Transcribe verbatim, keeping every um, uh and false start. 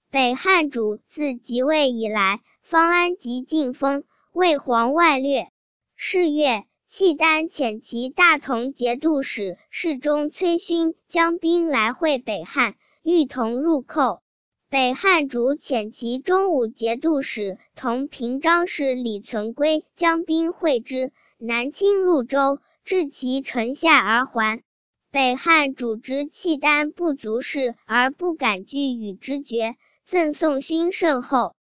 北汉主自即位以来，方安及晋封，魏皇外略。是月，契丹遣其大同节度使侍中崔勋将兵来会北汉，欲同入寇。北汉主遣其中武节度使同平章事李存圭将兵会之，南侵入州，至其城下而还。北汉主知契丹不足事而不敢拒与之决，赠宋勋甚厚。